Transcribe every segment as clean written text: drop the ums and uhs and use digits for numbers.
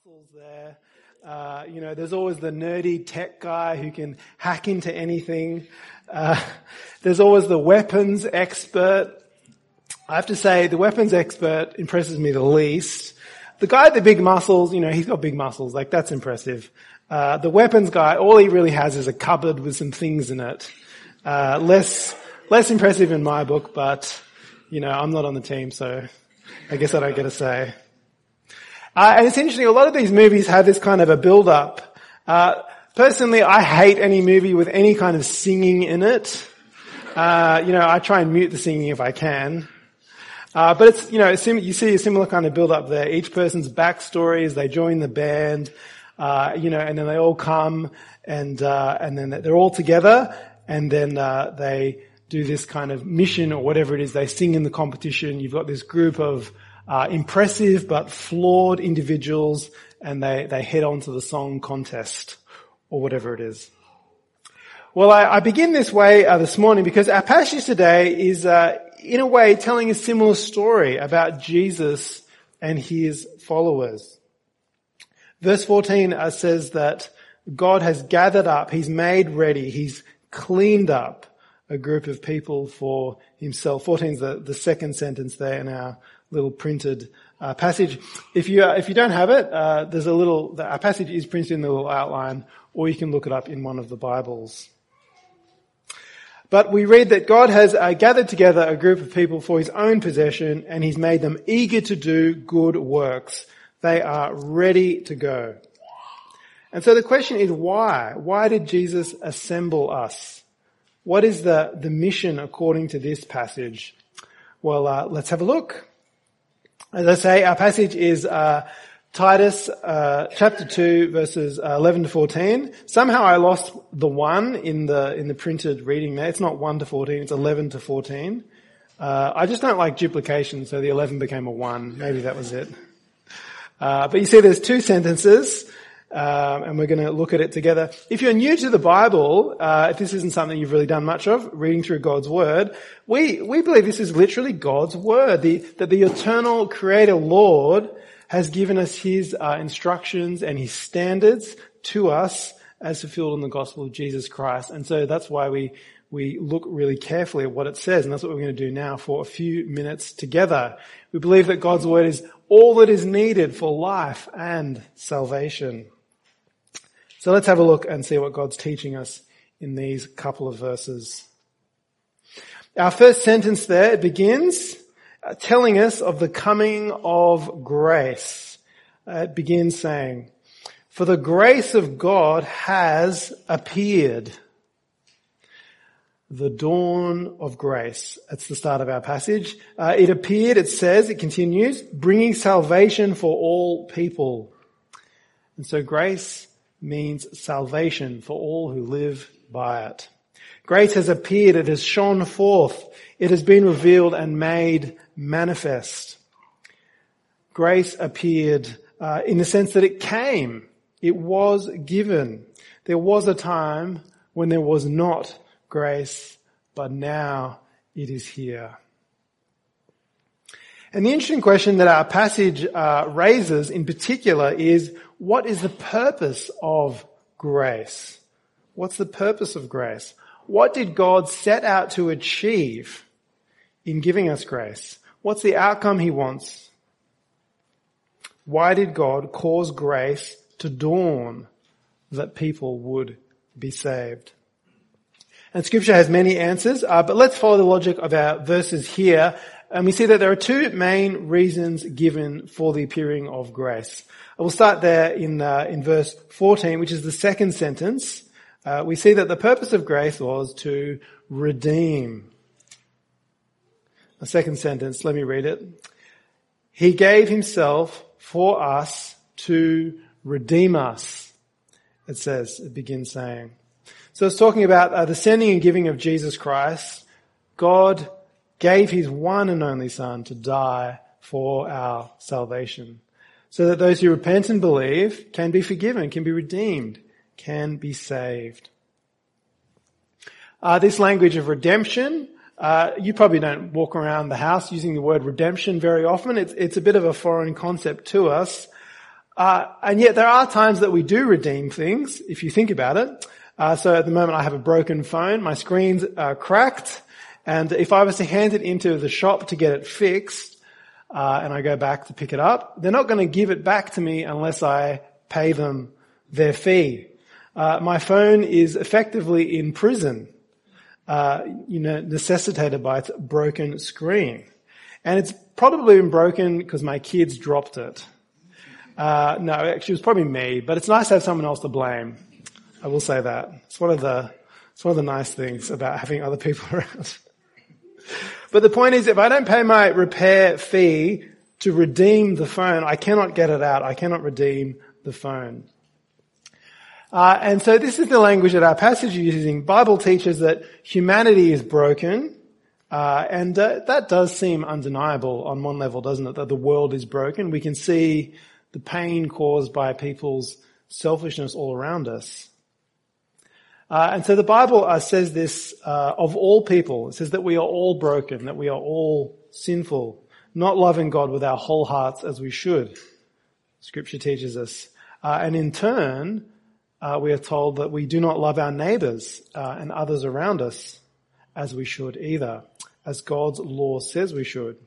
muscles there. There's always the nerdy tech guy who can hack into anything. There's always the weapons expert. I have to say, the weapons expert impresses me the least. The guy with the big muscles, he's got big muscles, like that's impressive. The weapons guy, all he really has is a cupboard with some things in it. Less impressive in my book, but, I'm not on the team, so I guess I don't get a say. And it's interesting, a lot of these movies have this kind of a build-up. Personally, I hate any movie with any kind of singing in it. I try and mute the singing if I can. But it's, you see a similar kind of build-up there. Each person's backstory is they join the band, and then they all come and then they're all together, and then they do this kind of mission or whatever it is. They sing in the competition. You've got this group of impressive but flawed individuals, and they head on to the song contest or whatever it is. Well, I begin this way this morning because our passage today is in a way telling a similar story about Jesus and his followers. Verse 14 says that God has gathered up, he's made ready, he's cleaned up a group of people for himself. 14 is the second sentence there in our little printed passage. If you don't have it, our passage is printed in the little outline, or you can look it up in one of the Bibles. But we read that God has gathered together a group of people for his own possession, and he's made them eager to do good works. They are ready to go. And so the question is why? Why did Jesus assemble us? What is the mission according to this passage? Well, let's have a look. As I say, our passage is Titus chapter 2 verses 11 to 14. Somehow I lost the 1 in the printed reading there. It's not 1 to 14, it's 11 to 14. I just don't like duplication, so the 11 became a 1. Maybe that was it. But you see there's 2 sentences, and we're going to look at it together. If you're new to the Bible, if this isn't something you've really done much of, reading through God's Word, we believe this is literally God's Word, that the eternal Creator Lord has given us his instructions and his standards to us as fulfilled in the gospel of Jesus Christ. And so that's why we look really carefully at what it says, and that's what we're going to do now for a few minutes together. We believe that God's Word is all that is needed for life and salvation. So let's have a look and see what God's teaching us in these couple of verses. Our first sentence there, it begins telling us of the coming of grace. It begins saying, "For the grace of God has appeared." The dawn of grace. That's the start of our passage. It appeared, it says, it continues, bringing salvation for all people. And so grace means salvation for all who live by it. Grace has appeared, it has shone forth, it has been revealed and made manifest. Grace appeared in the sense that it came. It was given. There was a time when there was not grace, but now it is here. And the interesting question that our passage raises in particular is, what is the purpose of grace? What's the purpose of grace? What did God set out to achieve in giving us grace? What's the outcome he wants? Why did God cause grace to dawn that people would be saved? And Scripture has many answers, but let's follow the logic of our verses here. And we see that there are 2 main reasons given for the appearing of grace. I will start there in verse 14, which is the second sentence. We see that the purpose of grace was to redeem. The second sentence, let me read it. He gave himself for us to redeem us, it says, it begins saying. So it's talking about the sending and giving of Jesus Christ. God gave his one and only Son to die for our salvation, so that those who repent and believe can be forgiven, can be redeemed, can be saved. This language of redemption, you probably don't walk around the house using the word redemption very often. It's a bit of a foreign concept to us. And yet there are times that we do redeem things, if you think about it. So at the moment I have a broken phone, my screen's cracked, and if I was to hand it into the shop to get it fixed, and I go back to pick it up, they're not going to give it back to me unless I pay them their fee. My phone is effectively in prison, necessitated by its broken screen. And it's probably been broken because my kids dropped it. No, actually it was probably me, but it's nice to have someone else to blame. I will say that. It's one of the nice things about having other people around. But the point is, if I don't pay my repair fee to redeem the phone, I cannot get it out. I cannot redeem the phone. And so this is the language that our passage is using. Bible teaches that humanity is broken, and that does seem undeniable on one level, doesn't it? That the world is broken. We can see the pain caused by people's selfishness all around us. And so the Bible says this of all people. It says that we are all broken, that we are all sinful, not loving God with our whole hearts as we should. Scripture teaches us. And in turn, we are told that we do not love our neighbours and others around us as we should either, as God's law says we should.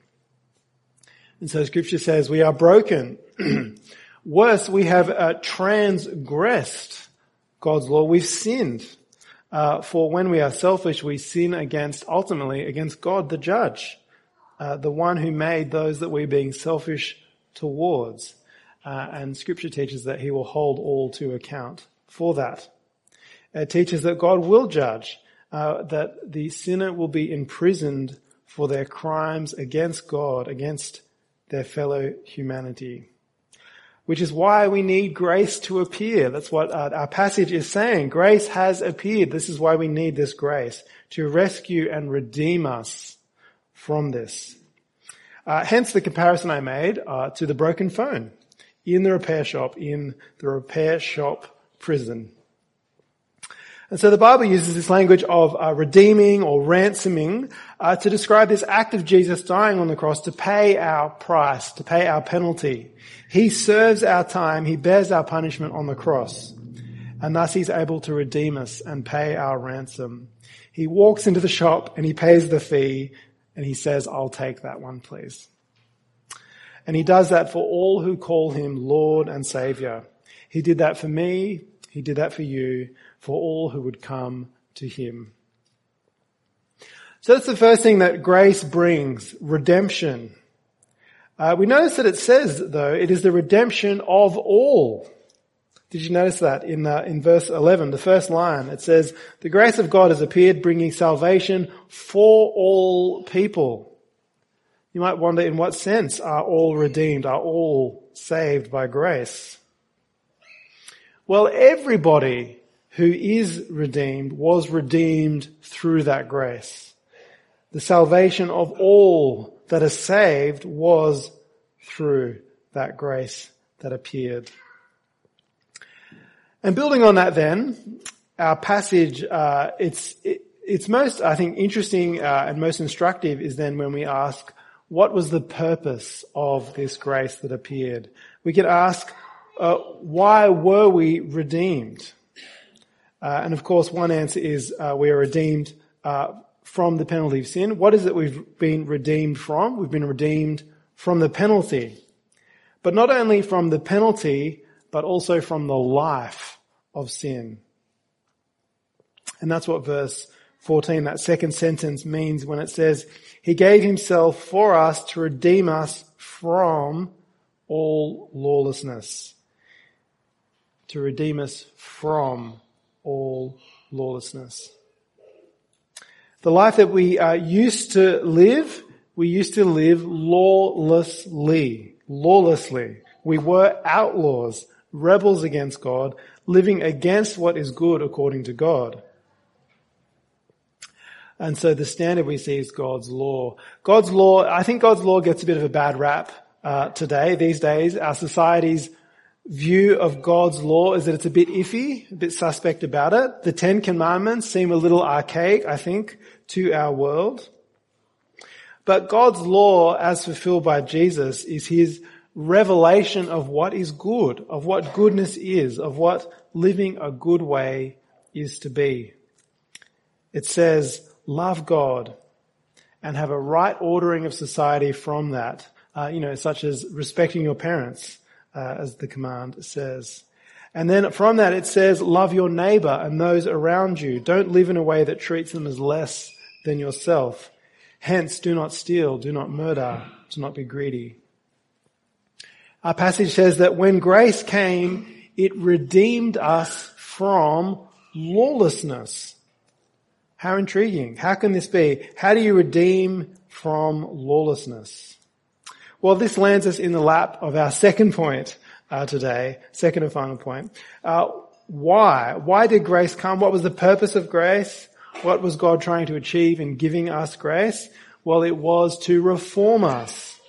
And so Scripture says we are broken. Worse, we have transgressed God's law. We've sinned. For when we are selfish, we sin ultimately against God, the judge, the one who made those that we're being selfish towards. And Scripture teaches that he will hold all to account for that. It teaches that God will judge, that the sinner will be imprisoned for their crimes against God, against their fellow humanity. Which is why we need grace to appear. That's what our passage is saying. Grace has appeared. This is why we need this grace, to rescue and redeem us from this. Hence the comparison I made to the broken phone in the repair shop prison. And so the Bible uses this language of redeeming or ransoming to describe this act of Jesus dying on the cross to pay our price, to pay our penalty. He serves our time, he bears our punishment on the cross, and thus he's able to redeem us and pay our ransom. He walks into the shop and he pays the fee and he says, "I'll take that one, please." And he does that for all who call him Lord and Saviour. He did that for me, he did that for you, for all who would come to him. So that's the first thing that grace brings, redemption. We notice that it says, though, it is the redemption of all. Did you notice that in verse 11, the first line? It says, the grace of God has appeared, bringing salvation for all people. You might wonder, in what sense are all redeemed, are all saved by grace? Well, everybody who is redeemed was redeemed through that grace. The salvation of all that are saved was through that grace that appeared. And building on that then, our passage, it's most, I think, interesting and most instructive is then when we ask, what was the purpose of this grace that appeared? We could ask, why were we redeemed? And of course, one answer is we are redeemed from the penalty of sin. What is it we've been redeemed from? We've been redeemed from the penalty. But not only from the penalty, but also from the life of sin. And that's what verse 14, that second sentence, means when it says, he gave himself for us to redeem us from all lawlessness. To redeem us from all lawlessness. The life that we used to live lawlessly. We were outlaws, rebels against God, living against what is good according to God. And so the standard we see is God's law. God's law, I think God's law gets a bit of a bad rap today, these days. Our society's view of God's law is that it's a bit iffy, a bit suspect about it. The 10 Commandments seem a little archaic, I think, to our world. But God's law, as fulfilled by Jesus, is his revelation of what is good, of what goodness is, of what living a good way is to be. It says, love God and have a right ordering of society from that, such as respecting your parents, as the command says. And then from that it says, love your neighbor and those around you. Don't live in a way that treats them as less than yourself. Hence, do not steal, do not murder, do not be greedy. Our passage says that when grace came, it redeemed us from lawlessness. How intriguing. How can this be? How do you redeem from lawlessness? Well, this lands us in the lap of our second point today, second and final point. Why? Why did grace come? What was the purpose of grace? What was God trying to achieve in giving us grace? Well, it was to reform us.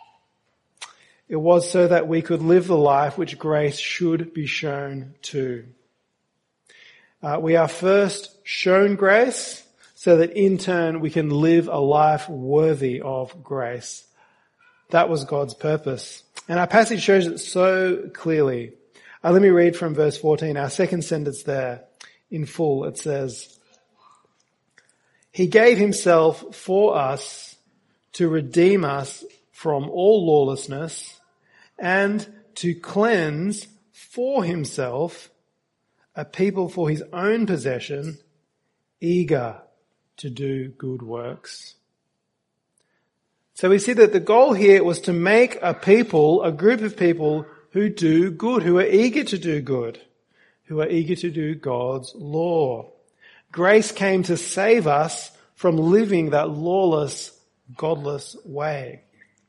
It was so that we could live the life which grace should be shown to. We are first shown grace so that in turn we can live a life worthy of grace. That was God's purpose. And our passage shows it so clearly. Let me read from verse 14, our second sentence there in full. It says, He gave himself for us to redeem us from all lawlessness and to cleanse for himself a people for his own possession, eager to do good works. So we see that the goal here was to make a people, a group of people who do good, who are eager to do good, who are eager to do God's law. Grace came to save us from living that lawless, godless way.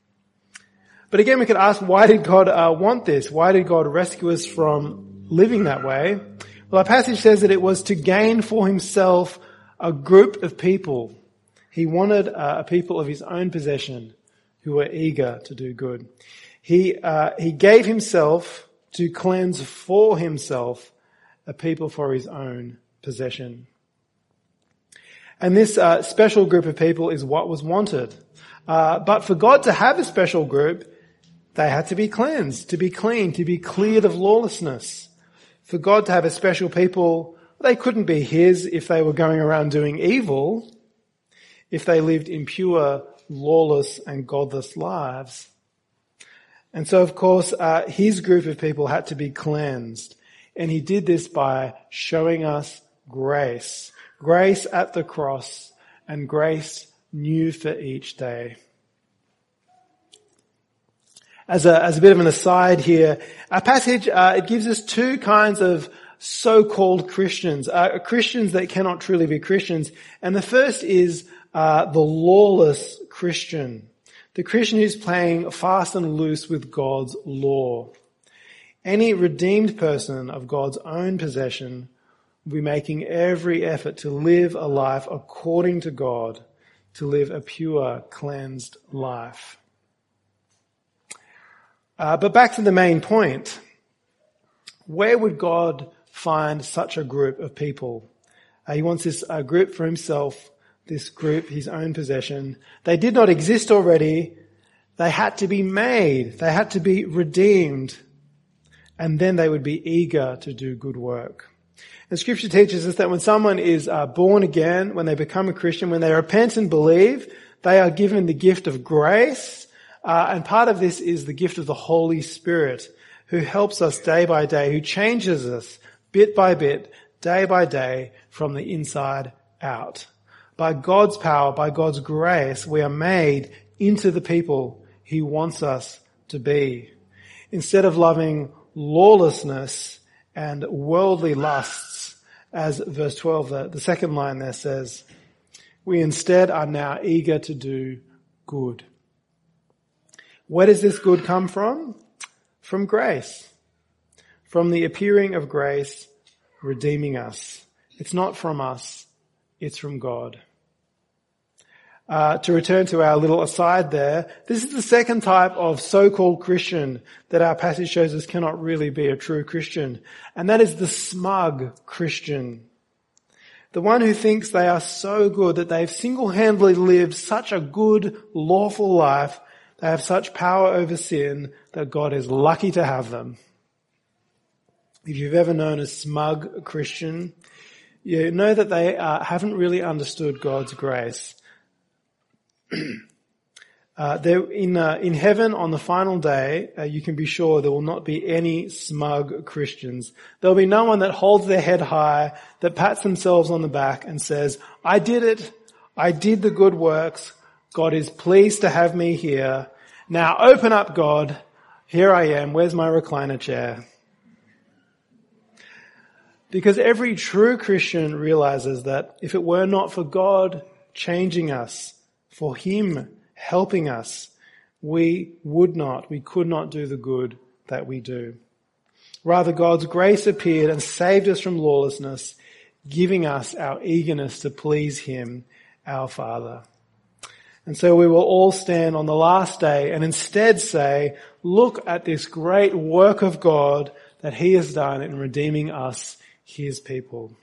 But again, we could ask, why did God want this? Why did God rescue us from living that way? Well, our passage says that it was to gain for himself a group of people. He wanted a people of his own possession who were eager to do good. He gave himself to cleanse for himself a people for his own possession. And this special group of people is what was wanted. But for God to have a special group, they had to be cleansed, to be clean, to be cleared of lawlessness. For God to have a special people, they couldn't be his if they were going around doing evil, if they lived impure, lawless and godless lives. And so, of course, his group of people had to be cleansed. And he did this by showing us grace. Grace at the cross and grace new for each day. As a bit of an aside here, our passage, it gives us two kinds of so-called Christians, Christians that cannot truly be Christians. And the first is the lawless Christian, the Christian who's playing fast and loose with God's law. Any redeemed person of God's own possession will be making every effort to live a life according to God, to live a pure, cleansed life. But back to the main point. Where would God find such a group of people? He wants this group for himself, this group, his own possession. They did not exist already. They had to be made. They had to be redeemed. And then they would be eager to do good work. And Scripture teaches us that when someone is born again, when they become a Christian, when they repent and believe, they are given the gift of grace. And part of this is the gift of the Holy Spirit, who helps us day by day, who changes us bit by bit, day by day, from the inside out. By God's power, by God's grace, we are made into the people he wants us to be. Instead of loving lawlessness and worldly lusts, as verse 12, the second line there says, we instead are now eager to do good. Where does this good come from? From grace. From the appearing of grace redeeming us. It's not from us, it's from God. To return to our little aside there, this is the second type of so-called Christian that our passage shows us cannot really be a true Christian. And that is the smug Christian. The one who thinks they are so good that they've single-handedly lived such a good, lawful life They have such power over sin that God is lucky to have them. If you've ever known a smug Christian, you know that they haven't really understood God's grace. In heaven on the final day, you can be sure there will not be any smug Christians. There'll be no one that holds their head high, that pats themselves on the back and says, I did it. I did the good works. God is pleased to have me here. Now open up, God. Here I am. Where's my recliner chair? Because every true Christian realizes that if it were not for God changing us, for Him helping us, we could not do the good that we do. Rather, God's grace appeared and saved us from lawlessness, giving us our eagerness to please Him, our Father. And so we will all stand on the last day and instead say, look at this great work of God that He has done in redeeming us, His people.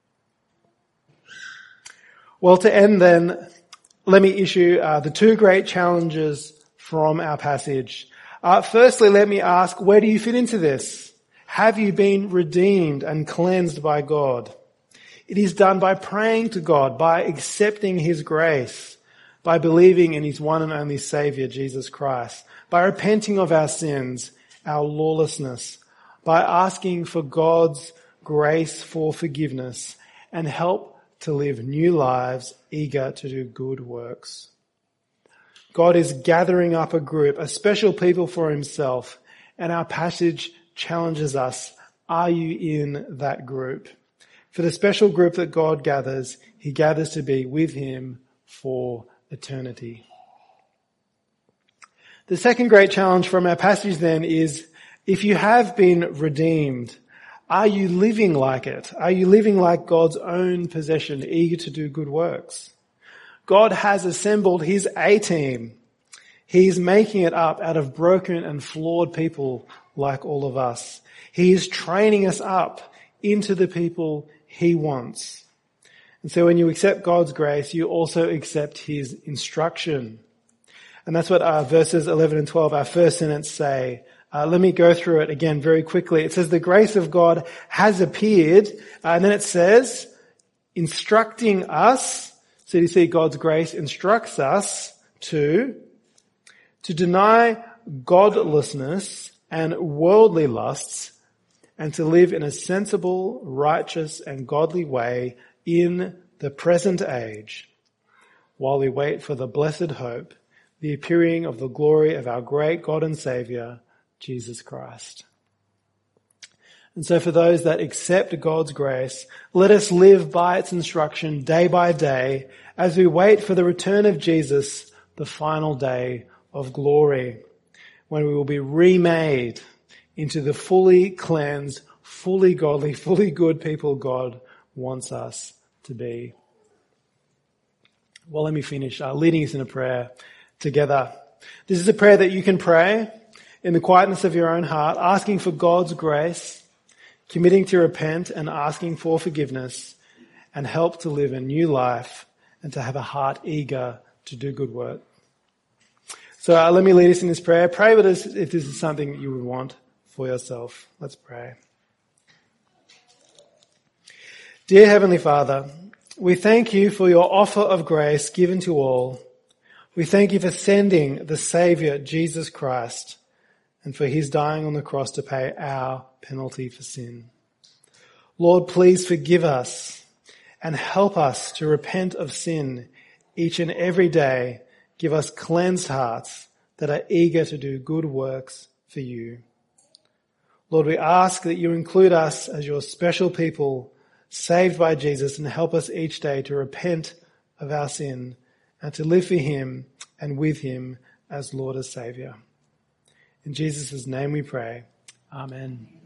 Well, to end then, let me issue the two great challenges from our passage. Firstly, let me ask, where do you fit into this? Have you been redeemed and cleansed by God? It is done by praying to God, by accepting His grace, by believing in His one and only Saviour, Jesus Christ, by repenting of our sins, our lawlessness, by asking for God's grace for forgiveness and help to live new lives, eager to do good works. God is gathering up a group, a special people for Himself, and our passage challenges us, are you in that group? For the special group that God gathers, He gathers to be with Him for eternity. The second great challenge from our passage then is, if you have been redeemed, are you living like it? Are you living like God's own possession, eager to do good works? God has assembled His A-team. He's making it up out of broken and flawed people like all of us. He is training us up into the people He wants. And so when you accept God's grace, you also accept His instruction. And that's what verses 11 and 12, our first sentence, say. Let me go through it again very quickly. It says, the grace of God has appeared, and then it says, instructing us. So you see, God's grace instructs us to deny godlessness and worldly lusts, and to live in a sensible, righteous, and godly way in the present age, while we wait for the blessed hope, the appearing of the glory of our great God and Saviour, Jesus Christ. And so for those that accept God's grace, let us live by its instruction day by day as we wait for the return of Jesus, the final day of glory, when we will be remade into the fully cleansed, fully godly, fully good people God wants us to be. Well, let me finish leading us in a prayer together. This is a prayer that you can pray in the quietness of your own heart, asking for God's grace, committing to repent and asking for forgiveness, and help to live a new life and to have a heart eager to do good work. So let me lead us in this prayer. Pray with us if this is something that you would want for yourself. Let's pray. Dear Heavenly Father, we thank you for your offer of grace given to all. We thank you for sending the Saviour, Jesus Christ, and for His dying on the cross to pay our penalty for sin. Lord, please forgive us and help us to repent of sin each and every day. Give us cleansed hearts that are eager to do good works for you. Lord, we ask that you include us as your special people saved by Jesus, and help us each day to repent of our sin and to live for Him and with Him as Lord and Saviour. In Jesus' name we pray. Amen.